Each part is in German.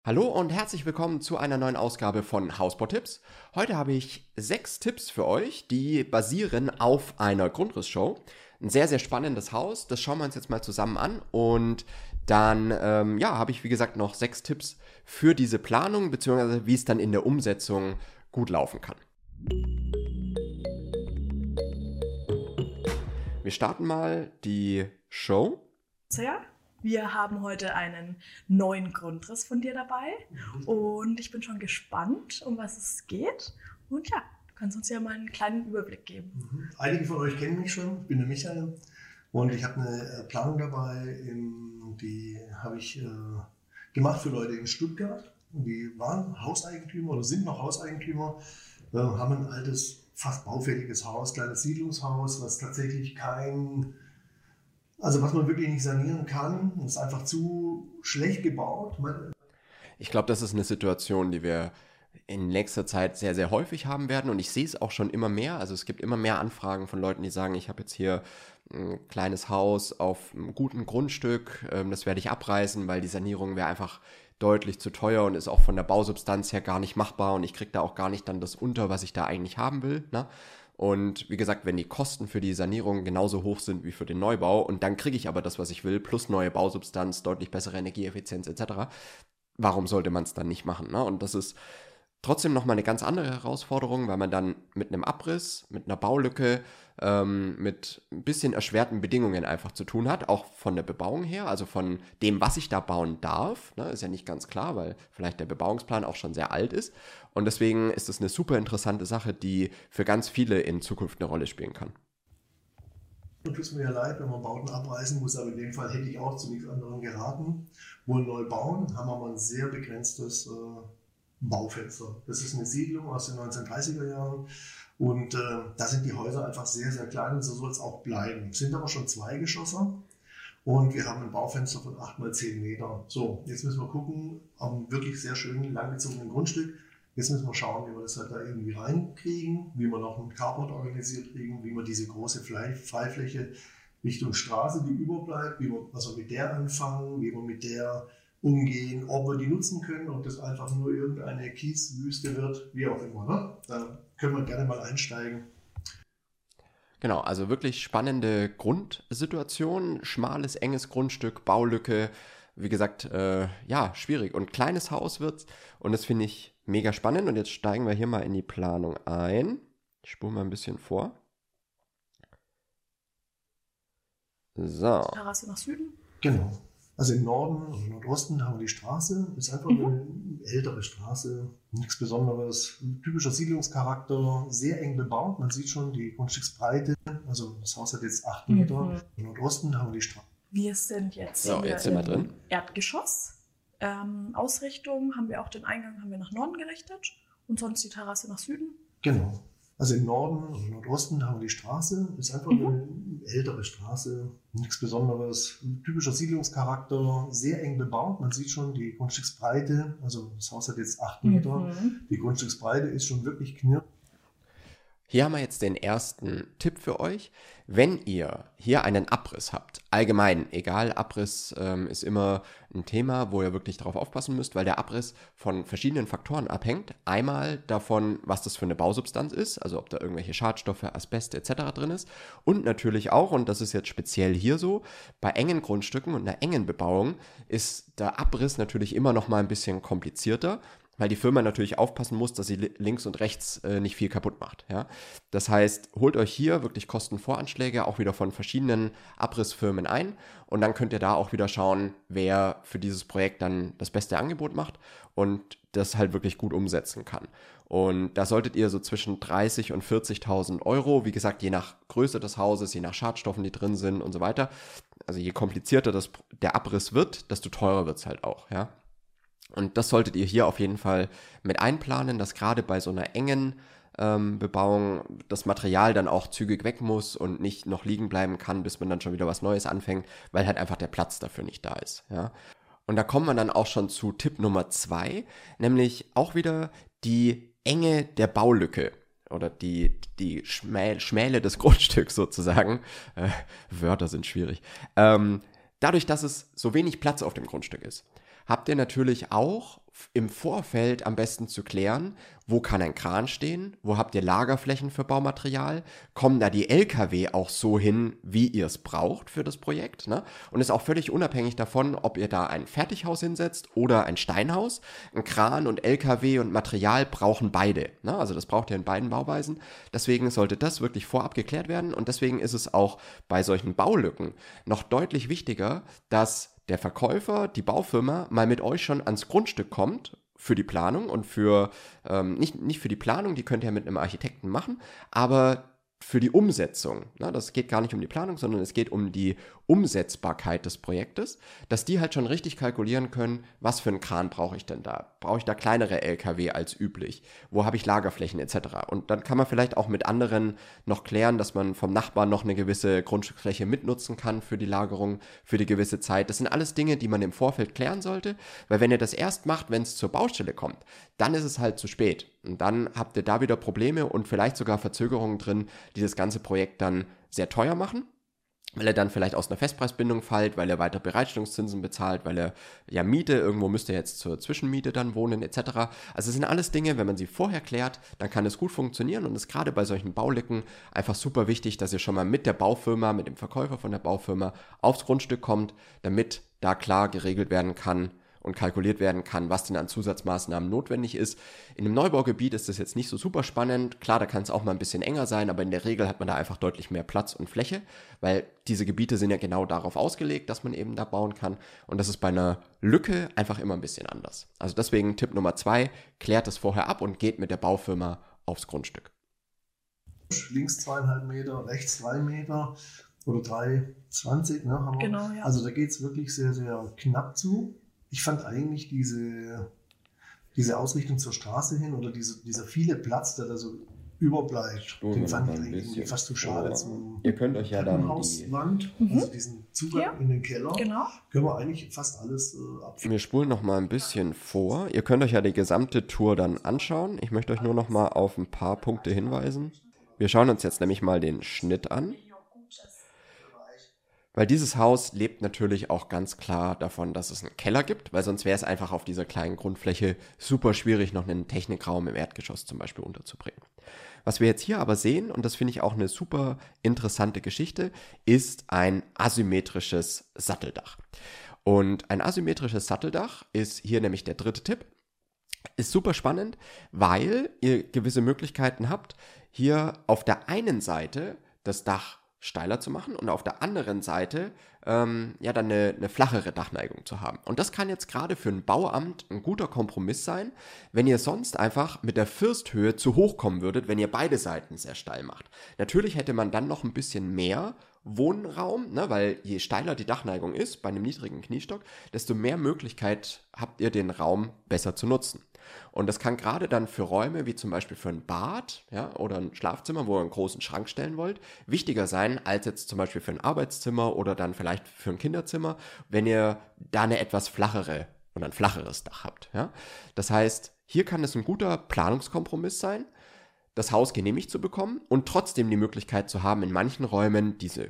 Hallo und herzlich willkommen zu einer neuen Ausgabe von Hausbautipps. Heute habe ich 6 Tipps für euch, die basieren auf einer Grundrissshow. Ein sehr, sehr spannendes Haus, das schauen wir uns jetzt mal zusammen an. Und dann habe ich, wie gesagt, noch 6 Tipps für diese Planung, beziehungsweise wie es dann in der Umsetzung gut laufen kann. Wir starten mal die Show. Sehr. Wir haben heute einen neuen Grundriss von dir dabei und ich bin schon gespannt, um was es geht. Und ja, du kannst uns ja mal einen kleinen Überblick geben. Einige von euch kennen mich schon, ich bin der Michael und ich habe eine Planung dabei, die habe ich gemacht für Leute in Stuttgart. Die waren Hauseigentümer oder sind noch Hauseigentümer, haben ein altes, fast baufälliges Haus, kleines Siedlungshaus, was tatsächlich was man wirklich nicht sanieren kann. Es ist einfach zu schlecht gebaut. Ich glaube, das ist eine Situation, die wir in nächster Zeit sehr, sehr häufig haben werden und ich sehe es auch schon immer mehr. Also es gibt immer mehr Anfragen von Leuten, die sagen, ich habe jetzt hier ein kleines Haus auf einem guten Grundstück, das werde ich abreißen, weil die Sanierung wäre einfach deutlich zu teuer und ist auch von der Bausubstanz her gar nicht machbar und ich kriege da auch gar nicht dann das unter, was ich da eigentlich haben will, ne? Und wie gesagt, wenn die Kosten für die Sanierung genauso hoch sind wie für den Neubau und dann kriege ich aber das, was ich will, plus neue Bausubstanz, deutlich bessere Energieeffizienz etc., warum sollte man es dann nicht machen? Ne? Und das ist trotzdem nochmal eine ganz andere Herausforderung, weil man dann mit einem Abriss, mit einer Baulücke, mit ein bisschen erschwerten Bedingungen einfach zu tun hat, auch von der Bebauung her, also von dem, was ich da bauen darf, ne, ist ja nicht ganz klar, weil vielleicht der Bebauungsplan auch schon sehr alt ist. Und deswegen ist es eine super interessante Sache, die für ganz viele in Zukunft eine Rolle spielen kann. Tut es mir ja leid, wenn man Bauten abreißen muss, aber in dem Fall hätte ich auch zu nichts anderem geraten. Wohl neu bauen, haben wir mal ein sehr begrenztes Baufenster. Das ist eine Siedlung aus den 1930er Jahren und da sind die Häuser einfach sehr, sehr klein und so soll es auch bleiben. Es sind aber schon Zweigeschosser und wir haben ein Baufenster von 8 mal 10 Meter. So, jetzt müssen wir gucken, am wirklich sehr schönen, langgezogenen Grundstück. Jetzt müssen wir schauen, wie wir das halt da irgendwie reinkriegen, wie wir noch einen Carport organisiert kriegen, wie wir diese große Freifläche Richtung Straße, die überbleibt, was wir mit der anfangen, wie wir mit der umgehen, ob wir die nutzen können, ob das einfach nur irgendeine Kieswüste wird, wie auch immer. Ne? Da können wir gerne mal einsteigen. Genau, also wirklich spannende Grundsituation, schmales, enges Grundstück, Baulücke, wie gesagt, schwierig. Und kleines Haus wird's und das finde ich mega spannend. Und jetzt steigen wir hier mal in die Planung ein. Ich spule mal ein bisschen vor. So. Terrasse nach Süden. Genau. Also im Norden oder Nordosten haben wir die Straße. Das ist einfach eine ältere Straße, nichts Besonderes. Typischer Siedlungscharakter, sehr eng bebaut. Man sieht schon die Grundstücksbreite. Also das Haus hat jetzt 8 Meter. Im Nordosten haben wir die Straße. Wir sind jetzt, jetzt sind wir drin. Erdgeschoss. Ausrichtung haben wir auch den Eingang haben wir nach Norden gerichtet und sonst die Terrasse nach Süden. Genau. Also im Norden oder Nordosten haben wir die Straße. Das ist einfach eine ältere Straße, nichts Besonderes. Typischer Siedlungscharakter, sehr eng bebaut. Man sieht schon die Grundstücksbreite. Also das Haus hat jetzt 8 Meter. Die Grundstücksbreite ist schon wirklich knirsch. Hier haben wir jetzt den ersten Tipp für euch. Wenn ihr hier einen Abriss habt, allgemein, egal, Abriss ist immer ein Thema, wo ihr wirklich darauf aufpassen müsst, weil der Abriss von verschiedenen Faktoren abhängt. Einmal davon, was das für eine Bausubstanz ist, also ob da irgendwelche Schadstoffe, Asbest etc. drin ist. Und natürlich auch, und das ist jetzt speziell hier so, bei engen Grundstücken und einer engen Bebauung ist der Abriss natürlich immer noch mal ein bisschen komplizierter, weil die Firma natürlich aufpassen muss, dass sie links und rechts nicht viel kaputt macht. Ja? Das heißt, holt euch hier wirklich Kostenvoranschläge auch wieder von verschiedenen Abrissfirmen ein und dann könnt ihr da auch wieder schauen, wer für dieses Projekt dann das beste Angebot macht und das halt wirklich gut umsetzen kann. Und da solltet ihr so zwischen 30.000 und 40.000 Euro, wie gesagt, je nach Größe des Hauses, je nach Schadstoffen, die drin sind und so weiter, also je komplizierter der Abriss wird, desto teurer wird es halt auch, ja. Und das solltet ihr hier auf jeden Fall mit einplanen, dass gerade bei so einer engen Bebauung das Material dann auch zügig weg muss und nicht noch liegen bleiben kann, bis man dann schon wieder was Neues anfängt, weil halt einfach der Platz dafür nicht da ist. Ja? Und da kommen wir dann auch schon zu Tipp Nummer 2, nämlich auch wieder die Enge der Baulücke oder die Schmäle des Grundstücks sozusagen. Wörter sind schwierig. Dadurch, dass es so wenig Platz auf dem Grundstück ist, habt ihr natürlich auch im Vorfeld am besten zu klären, wo kann ein Kran stehen, wo habt ihr Lagerflächen für Baumaterial, kommen da die LKW auch so hin, wie ihr es braucht für das Projekt, ne? Und ist auch völlig unabhängig davon, ob ihr da ein Fertighaus hinsetzt oder ein Steinhaus. Ein Kran und LKW und Material brauchen beide, ne? Also das braucht ihr in beiden Bauweisen. Deswegen sollte das wirklich vorab geklärt werden und deswegen ist es auch bei solchen Baulücken noch deutlich wichtiger, dass der Verkäufer, die Baufirma, mal mit euch schon ans Grundstück kommt für die Planung und nicht für die Planung, die könnt ihr mit einem Architekten machen, aber für die Umsetzung, ne, das geht gar nicht um die Planung, sondern es geht um die Umsetzbarkeit des Projektes, dass die halt schon richtig kalkulieren können, was für einen Kran brauche ich denn da? Brauche ich da kleinere LKW als üblich? Wo habe ich Lagerflächen etc.? Und dann kann man vielleicht auch mit anderen noch klären, dass man vom Nachbarn noch eine gewisse Grundstücksfläche mitnutzen kann für die Lagerung, für die gewisse Zeit. Das sind alles Dinge, die man im Vorfeld klären sollte, weil wenn ihr das erst macht, wenn es zur Baustelle kommt, dann ist es halt zu spät. Und dann habt ihr da wieder Probleme und vielleicht sogar Verzögerungen drin, die das ganze Projekt dann sehr teuer machen, weil er dann vielleicht aus einer Festpreisbindung fällt, weil er weiter Bereitstellungszinsen bezahlt, weil er ja Miete, irgendwo müsste er jetzt zur Zwischenmiete dann wohnen etc. Also es sind alles Dinge, wenn man sie vorher klärt, dann kann es gut funktionieren und es ist gerade bei solchen Baulücken einfach super wichtig, dass ihr schon mal mit der Baufirma, mit dem Verkäufer von der Baufirma aufs Grundstück kommt, damit da klar geregelt werden kann und kalkuliert werden kann, was denn an Zusatzmaßnahmen notwendig ist. In einem Neubaugebiet ist das jetzt nicht so super spannend. Klar, da kann es auch mal ein bisschen enger sein, aber in der Regel hat man da einfach deutlich mehr Platz und Fläche, weil diese Gebiete sind ja genau darauf ausgelegt, dass man eben da bauen kann. Und das ist bei einer Lücke einfach immer ein bisschen anders. Also deswegen Tipp Nummer 2, klärt es vorher ab und geht mit der Baufirma aufs Grundstück. Links 2,5 Meter, rechts 3 Meter oder 3,20, ne, haben wir. Genau, ja. Also da geht es wirklich sehr, sehr knapp zu. Ich fand eigentlich diese Ausrichtung zur Straße hin oder dieser viele Platz, der da so überbleibt, den fand ich eigentlich fast zu schade. Ihr könnt euch ja dann Treppenhauswand, also diesen Zugang in den Keller, können wir eigentlich fast alles abschließen. Wir spulen noch mal ein bisschen vor. Ihr könnt euch ja die gesamte Tour dann anschauen. Ich möchte euch nur noch mal auf ein paar Punkte hinweisen. Wir schauen uns jetzt nämlich mal den Schnitt an. Weil dieses Haus lebt natürlich auch ganz klar davon, dass es einen Keller gibt, weil sonst wäre es einfach auf dieser kleinen Grundfläche super schwierig, noch einen Technikraum im Erdgeschoss zum Beispiel unterzubringen. Was wir jetzt hier aber sehen, und das finde ich auch eine super interessante Geschichte, ist ein asymmetrisches Satteldach. Und ein asymmetrisches Satteldach ist hier nämlich der dritte Tipp. Ist super spannend, weil ihr gewisse Möglichkeiten habt, hier auf der einen Seite das Dach steiler zu machen und auf der anderen Seite dann eine flachere Dachneigung zu haben. Und das kann jetzt gerade für ein Bauamt ein guter Kompromiss sein, wenn ihr sonst einfach mit der Firsthöhe zu hoch kommen würdet, wenn ihr beide Seiten sehr steil macht. Natürlich hätte man dann noch ein bisschen mehr Wohnraum, ne, weil je steiler die Dachneigung ist, bei einem niedrigen Kniestock, desto mehr Möglichkeit habt ihr, den Raum besser zu nutzen. Und das kann gerade dann für Räume, wie zum Beispiel für ein Bad, ja, oder ein Schlafzimmer, wo ihr einen großen Schrank stellen wollt, wichtiger sein als jetzt zum Beispiel für ein Arbeitszimmer oder dann vielleicht für ein Kinderzimmer, wenn ihr da eine etwas flachere oder ein flacheres Dach habt. Ja. Das heißt, hier kann es ein guter Planungskompromiss sein, das Haus genehmigt zu bekommen und trotzdem die Möglichkeit zu haben, in manchen Räumen diese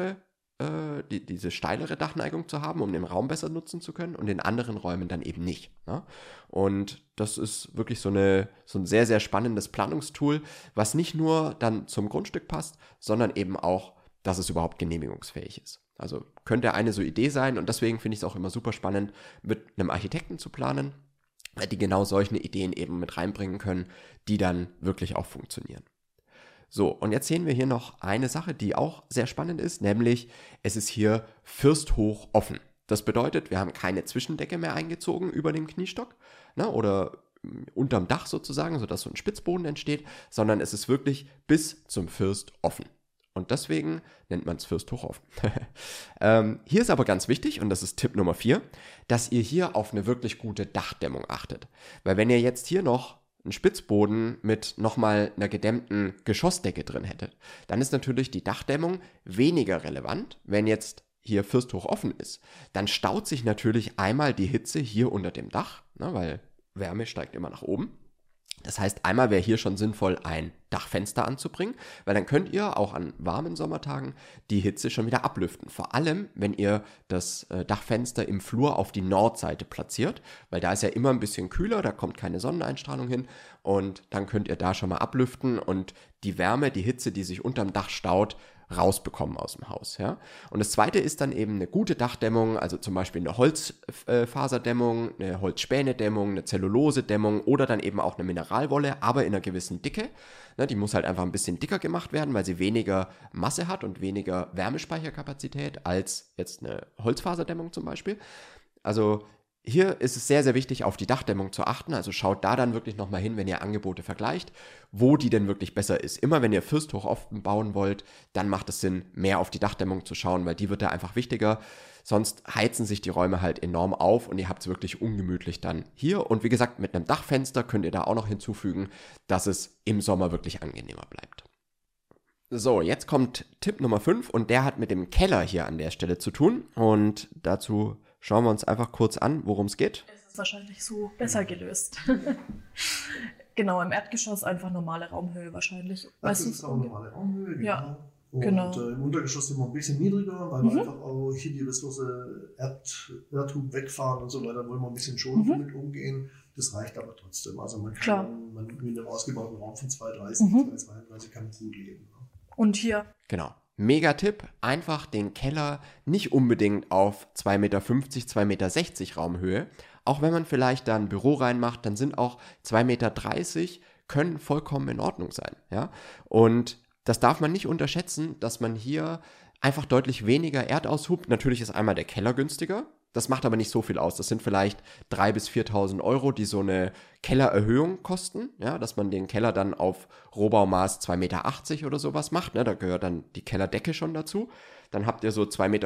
diese steilere Dachneigung zu haben, um den Raum besser nutzen zu können und in anderen Räumen dann eben nicht. Ne? Und das ist wirklich so ein sehr, sehr spannendes Planungstool, was nicht nur dann zum Grundstück passt, sondern eben auch, dass es überhaupt genehmigungsfähig ist. Also könnte eine so Idee sein und deswegen finde ich es auch immer super spannend, mit einem Architekten zu planen, weil die genau solche Ideen eben mit reinbringen können, die dann wirklich auch funktionieren. So, und jetzt sehen wir hier noch eine Sache, die auch sehr spannend ist, nämlich es ist hier firsthoch offen. Das bedeutet, wir haben keine Zwischendecke mehr eingezogen über dem Kniestock, ne, oder unterm Dach sozusagen, sodass so ein Spitzboden entsteht, sondern es ist wirklich bis zum First offen. Und deswegen nennt man es firsthoch offen. Hier ist aber ganz wichtig, und das ist Tipp Nummer 4, dass ihr hier auf eine wirklich gute Dachdämmung achtet. Weil wenn ihr jetzt hier noch einen Spitzboden mit nochmal einer gedämmten Geschossdecke drin hättet, dann ist natürlich die Dachdämmung weniger relevant. Wenn jetzt hier firsthoch offen ist, dann staut sich natürlich einmal die Hitze hier unter dem Dach, ne, weil Wärme steigt immer nach oben. Das heißt, einmal wäre hier schon sinnvoll, ein Dachfenster anzubringen, weil dann könnt ihr auch an warmen Sommertagen die Hitze schon wieder ablüften. Vor allem, wenn ihr das Dachfenster im Flur auf die Nordseite platziert, weil da ist ja immer ein bisschen kühler, da kommt keine Sonneneinstrahlung hin und dann könnt ihr da schon mal ablüften und die Wärme, die Hitze, die sich unterm Dach staut, rausbekommen aus dem Haus. Ja? Und das zweite ist dann eben eine gute Dachdämmung, also zum Beispiel eine Holzfaserdämmung, eine Holzspänedämmung, eine Zellulosedämmung oder dann eben auch eine Mineralwolle, aber in einer gewissen Dicke. Ne, die muss halt einfach ein bisschen dicker gemacht werden, weil sie weniger Masse hat und weniger Wärmespeicherkapazität als jetzt eine Holzfaserdämmung zum Beispiel. Also hier ist es sehr, sehr wichtig, auf die Dachdämmung zu achten. Also schaut da dann wirklich nochmal hin, wenn ihr Angebote vergleicht, wo die denn wirklich besser ist. Immer wenn ihr Firsthoch offen bauen wollt, dann macht es Sinn, mehr auf die Dachdämmung zu schauen, weil die wird da einfach wichtiger. Sonst heizen sich die Räume halt enorm auf und ihr habt es wirklich ungemütlich dann hier. Und wie gesagt, mit einem Dachfenster könnt ihr da auch noch hinzufügen, dass es im Sommer wirklich angenehmer bleibt. So, jetzt kommt Tipp Nummer 5 und der hat mit dem Keller hier an der Stelle zu tun. Und dazu schauen wir uns einfach kurz an, worum es geht. Es ist wahrscheinlich so besser gelöst. Genau, im Erdgeschoss einfach normale Raumhöhe wahrscheinlich. Das ist auch normale Raumhöhe, genau. Ja, und genau. Im Untergeschoss sind wir ein bisschen niedriger, weil wir einfach auch hier die Ressource Erdhub wegfahren und so weiter, wollen wir ein bisschen schon damit umgehen. Das reicht aber trotzdem. Also man kann mit einem ausgebauten Raum von 230, 232 kann gut leben. Ne? Und hier. Genau. Mega-Tipp, einfach den Keller nicht unbedingt auf 2,50 Meter, 2,60 Meter Raumhöhe. Auch wenn man vielleicht da ein Büro reinmacht, dann sind auch 2,30 Meter können vollkommen in Ordnung sein. Ja? Und das darf man nicht unterschätzen, dass man hier einfach deutlich weniger Erdaushub. Natürlich ist einmal der Keller günstiger. Das macht aber nicht so viel aus. Das sind vielleicht 3.000 bis 4.000 Euro, die so eine Kellererhöhung kosten. Ja, dass man den Keller dann auf Rohbaumaß 2,80 Meter oder sowas macht. Ne, da gehört dann die Kellerdecke schon dazu. Dann habt ihr so 2,50 Meter,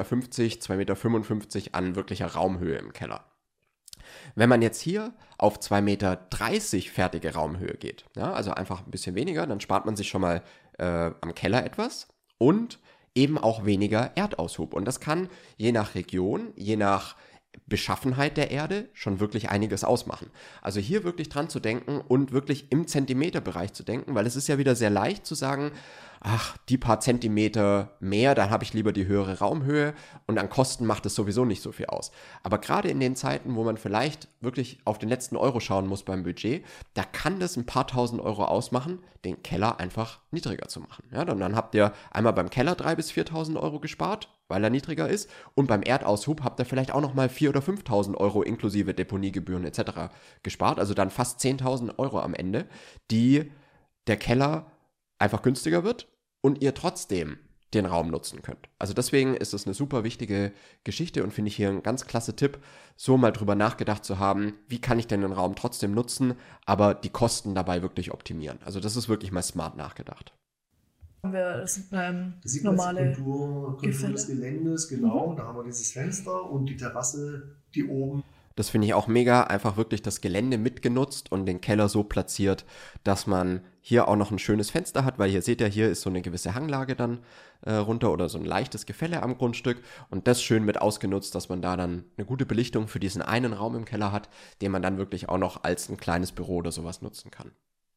2,55 Meter an wirklicher Raumhöhe im Keller. Wenn man jetzt hier auf 2,30 Meter fertige Raumhöhe geht, ja, also einfach ein bisschen weniger, dann spart man sich schon mal am Keller etwas und eben auch weniger Erdaushub. Und das kann je nach Region, je nach Beschaffenheit der Erde schon wirklich einiges ausmachen. Also hier wirklich dran zu denken und wirklich im Zentimeterbereich zu denken, weil es ist ja wieder sehr leicht zu sagen, ach, die paar Zentimeter mehr, dann habe ich lieber die höhere Raumhöhe und an Kosten macht es sowieso nicht so viel aus. Aber gerade in den Zeiten, wo man vielleicht wirklich auf den letzten Euro schauen muss beim Budget, da kann das ein paar tausend Euro ausmachen, den Keller einfach niedriger zu machen. Ja, dann habt ihr einmal beim Keller 3.000 bis 4.000 Euro gespart, weil er niedriger ist, und beim Erdaushub habt ihr vielleicht auch nochmal 4.000 oder 5.000 Euro inklusive Deponiegebühren etc. gespart, also dann fast 10.000 Euro am Ende, die der Keller einfach günstiger wird und ihr trotzdem den Raum nutzen könnt. Also deswegen ist es eine super wichtige Geschichte und finde ich hier ein ganz klasse Tipp, so mal drüber nachgedacht zu haben, wie kann ich denn den Raum trotzdem nutzen, aber die Kosten dabei wirklich optimieren. Also das ist wirklich mal smart nachgedacht. Haben wir das sieht normale man Kontur des Geländes, genau. Da haben wir dieses Fenster und die Terrasse, die oben. Das finde ich auch mega, einfach wirklich das Gelände mitgenutzt und den Keller so platziert, dass man hier auch noch ein schönes Fenster hat, weil hier seht ihr, hier ist so eine gewisse Hanglage dann runter oder so ein leichtes Gefälle am Grundstück und das schön mit ausgenutzt, dass man da dann eine gute Belichtung für diesen einen Raum im Keller hat, den man dann wirklich auch noch als ein kleines Büro oder sowas nutzen kann.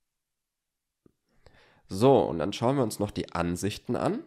So, und dann schauen wir uns noch die Ansichten an.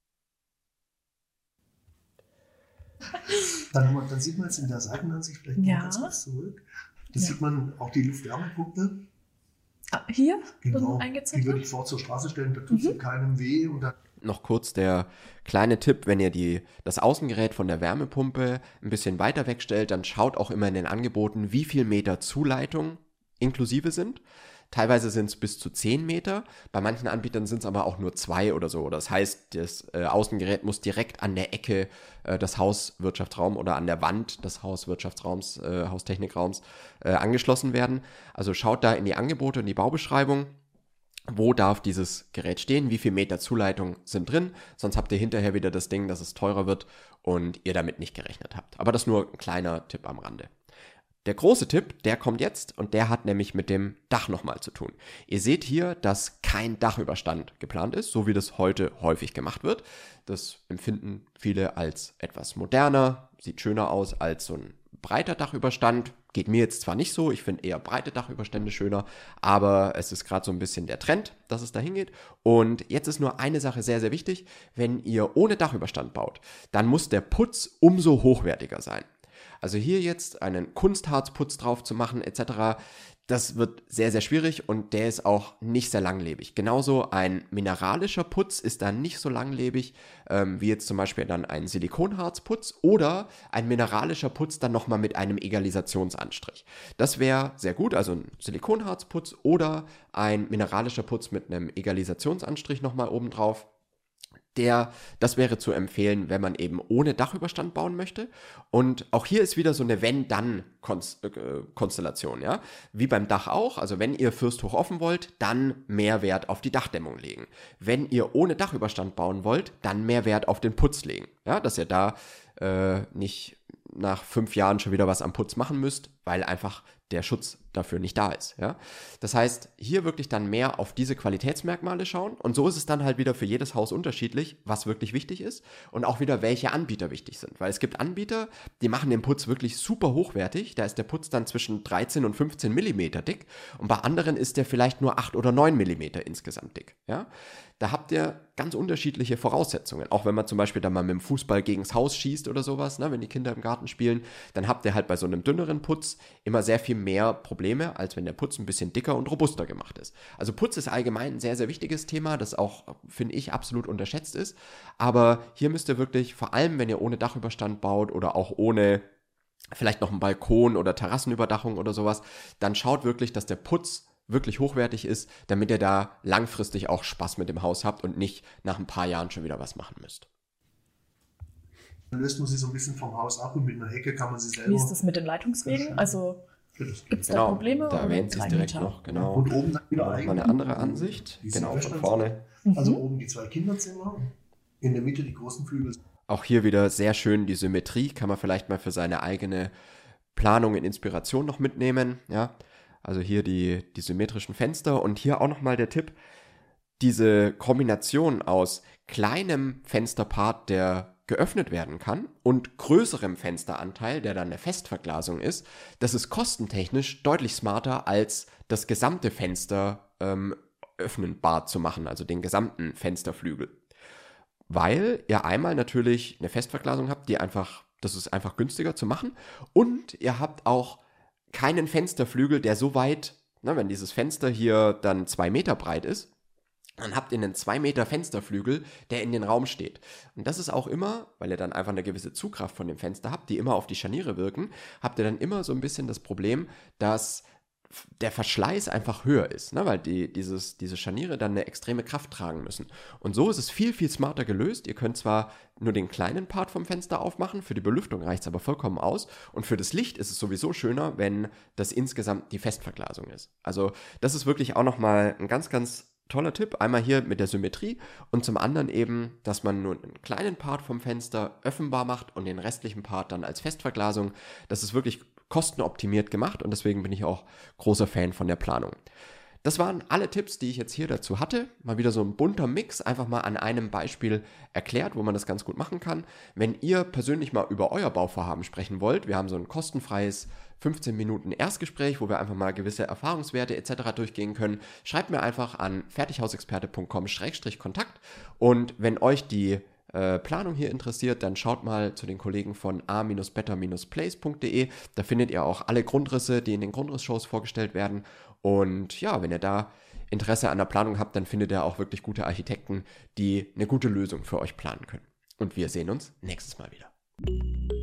Dann sieht man jetzt in der Seitenansicht vielleicht noch ganz kurz zurück. Da sieht man auch die Luftwärmepumpe. Hier? Genau. Eingezeichnet? Die würde ich vor zur Straße stellen, da tut es keinem weh. Und dann Noch kurz der kleine Tipp, wenn ihr das Außengerät von der Wärmepumpe ein bisschen weiter wegstellt, dann schaut auch immer in den Angeboten, wie viel Meter Zuleitung inklusive sind. Teilweise sind es bis zu 10 Meter, bei manchen Anbietern sind es aber auch nur 2 oder so. Das heißt, das Außengerät muss direkt an der Ecke des Hauswirtschaftsraums oder an der Wand des Hauswirtschaftsraums, Haustechnikraums angeschlossen werden. Also schaut da in die Angebote, in die Baubeschreibung, wo darf dieses Gerät stehen, wie viel Meter Zuleitung sind drin, sonst habt ihr hinterher wieder das Ding, dass es teurer wird und ihr damit nicht gerechnet habt. Aber das nur ein kleiner Tipp am Rande. Der große Tipp, der kommt jetzt und der hat nämlich mit dem Dach nochmal zu tun. Ihr seht hier, dass kein Dachüberstand geplant ist, so wie das heute häufig gemacht wird. Das empfinden viele als etwas moderner, sieht schöner aus als so ein breiter Dachüberstand geht mir jetzt zwar nicht so, ich finde eher breite Dachüberstände schöner, aber es ist gerade so ein bisschen der Trend, dass es dahin geht. Und jetzt ist nur eine Sache sehr, sehr wichtig. Wenn ihr ohne Dachüberstand baut, dann muss der Putz umso hochwertiger sein. Also hier jetzt einen Kunstharzputz drauf zu machen etc., das wird sehr, sehr schwierig und der ist auch nicht sehr langlebig. Genauso ein mineralischer Putz ist dann nicht so langlebig, wie jetzt zum Beispiel dann ein Silikonharzputz oder ein mineralischer Putz dann nochmal mit einem Egalisationsanstrich. Das wäre sehr gut, also ein Silikonharzputz oder ein mineralischer Putz mit einem Egalisationsanstrich nochmal obendrauf. Das wäre zu empfehlen, wenn man eben ohne Dachüberstand bauen möchte. Und auch hier ist wieder so eine Wenn-Dann-Konstellation, ja. Wie beim Dach auch. Also wenn ihr firsthoch offen wollt, dann mehr Wert auf die Dachdämmung legen. Wenn ihr ohne Dachüberstand bauen wollt, dann mehr Wert auf den Putz legen. Ja, dass ihr da nicht nach 5 Jahren schon wieder was am Putz machen müsst, weil einfach der Schutz dafür nicht da ist. Ja? Das heißt, hier wirklich dann mehr auf diese Qualitätsmerkmale schauen und so ist es dann halt wieder für jedes Haus unterschiedlich, was wirklich wichtig ist und auch wieder, welche Anbieter wichtig sind. Weil es gibt Anbieter, die machen den Putz wirklich super hochwertig, da ist der Putz dann zwischen 13 und 15 Millimeter dick und bei anderen ist der vielleicht nur 8 oder 9 Millimeter insgesamt dick. Ja? Da habt ihr ganz unterschiedliche Voraussetzungen. Auch wenn man zum Beispiel dann mal mit dem Fußball gegens Haus schießt oder sowas, ne, wenn die Kinder im Garten spielen, dann habt ihr halt bei so einem dünneren Putz immer sehr viel mehr Probleme, als wenn der Putz ein bisschen dicker und robuster gemacht ist. Also Putz ist allgemein ein sehr, sehr wichtiges Thema, das auch, finde ich, absolut unterschätzt ist. Aber hier müsst ihr wirklich, vor allem wenn ihr ohne Dachüberstand baut oder auch ohne vielleicht noch einen Balkon oder Terrassenüberdachung oder sowas, dann schaut wirklich, dass der Putz wirklich hochwertig ist, damit ihr da langfristig auch Spaß mit dem Haus habt und nicht nach ein paar Jahren schon wieder was machen müsst. Dann löst man sie so ein bisschen vom Haus ab und mit einer Hecke kann man sie selber... Wie ist das mit den Leitungswegen? Also gibt es da Genau, Probleme? da oder erwähnt sie es 3 direkt Meter? noch. Genau. Und oben dann wieder Mal eine andere Ansicht. Genau, von vorne. Also oben die 2 Kinderzimmer, in der Mitte die großen Flügel. Auch hier wieder sehr schön die Symmetrie, kann man vielleicht mal für seine eigene Planung in Inspiration noch mitnehmen, ja. Also hier die symmetrischen Fenster und hier auch nochmal der Tipp, diese Kombination aus kleinem Fensterpart, der geöffnet werden kann und größerem Fensteranteil, der dann eine Festverglasung ist, das ist kostentechnisch deutlich smarter als das gesamte Fenster öffnenbar zu machen, also den gesamten Fensterflügel. Weil ihr einmal natürlich eine Festverglasung habt, das ist einfach günstiger zu machen und ihr habt auch keinen Fensterflügel, der so weit, wenn dieses Fenster hier dann 2 Meter breit ist, dann habt ihr einen 2 Meter Fensterflügel, der in den Raum steht. Und das ist auch immer, weil ihr dann einfach eine gewisse Zugkraft von dem Fenster habt, die immer auf die Scharniere wirken, habt ihr dann immer so ein bisschen das Problem, dass der Verschleiß einfach höher ist, ne? Weil diese Scharniere dann eine extreme Kraft tragen müssen. Und so ist es viel, viel smarter gelöst. Ihr könnt zwar nur den kleinen Part vom Fenster aufmachen, für die Belüftung reicht es aber vollkommen aus. Und für das Licht ist es sowieso schöner, wenn das insgesamt die Festverglasung ist. Also das ist wirklich auch nochmal ein ganz, ganz toller Tipp. Einmal hier mit der Symmetrie und zum anderen eben, dass man nur einen kleinen Part vom Fenster öffnbar macht und den restlichen Part dann als Festverglasung. Das ist wirklich kostenoptimiert gemacht und deswegen bin ich auch großer Fan von der Planung. Das waren alle Tipps, die ich jetzt hier dazu hatte. Mal wieder so ein bunter Mix, einfach mal an einem Beispiel erklärt, wo man das ganz gut machen kann. Wenn ihr persönlich mal über euer Bauvorhaben sprechen wollt, wir haben so ein kostenfreies 15 Minuten Erstgespräch, wo wir einfach mal gewisse Erfahrungswerte etc. durchgehen können. Schreibt mir einfach an fertighausexperte.com/Kontakt und wenn euch die Planung hier interessiert, dann schaut mal zu den Kollegen von a-better-place.de. Da findet ihr auch alle Grundrisse, die in den Grundrissshows vorgestellt werden. Und ja, wenn ihr da Interesse an der Planung habt, dann findet ihr auch wirklich gute Architekten, die eine gute Lösung für euch planen können. Und wir sehen uns nächstes Mal wieder.